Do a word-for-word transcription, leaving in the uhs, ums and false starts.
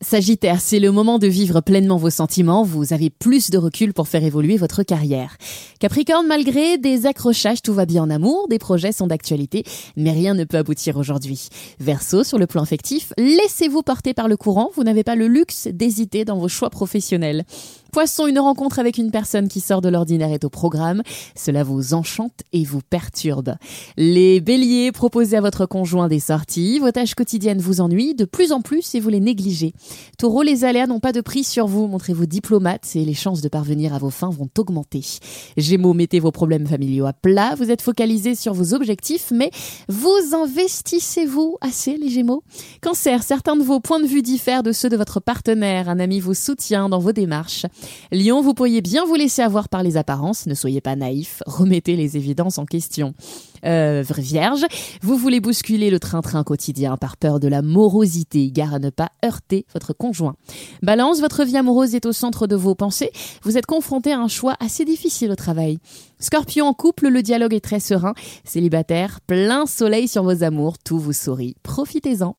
Sagittaire, c'est le moment de vivre pleinement vos sentiments, vous avez plus de recul pour faire évoluer votre carrière. Capricorne, malgré des accrochages, tout va bien en amour, des projets sont d'actualité, mais rien ne peut aboutir aujourd'hui. Verseau, sur le plan affectif, laissez-vous porter par le courant, vous n'avez pas le luxe d'hésiter dans vos choix professionnels. Poisson, une rencontre avec une personne qui sort de l'ordinaire est au programme. Cela vous enchante et vous perturbe. Les béliers, proposez à votre conjoint des sorties. Vos tâches quotidiennes vous ennuient de plus en plus et vous les négligez. Taureau, les aléas n'ont pas de prix sur vous. Montrez-vous diplomate et les chances de parvenir à vos fins vont augmenter. Gémeaux, mettez vos problèmes familiaux à plat. Vous êtes focalisés sur vos objectifs, mais vous investissez-vous assez, les Gémeaux? Cancer, certains de vos points de vue diffèrent de ceux de votre partenaire. Un ami vous soutient dans vos démarches. Lion, vous pourriez bien vous laisser avoir par les apparences, ne soyez pas naïf, remettez les évidences en question. Euh, Vierge, vous voulez bousculer le train-train quotidien par peur de la morosité, gare à ne pas heurter votre conjoint. Balance, votre vie amoureuse est au centre de vos pensées, vous êtes confronté à un choix assez difficile au travail. Scorpion, en couple, le dialogue est très serein. Célibataire, plein soleil sur vos amours, tout vous sourit, profitez-en.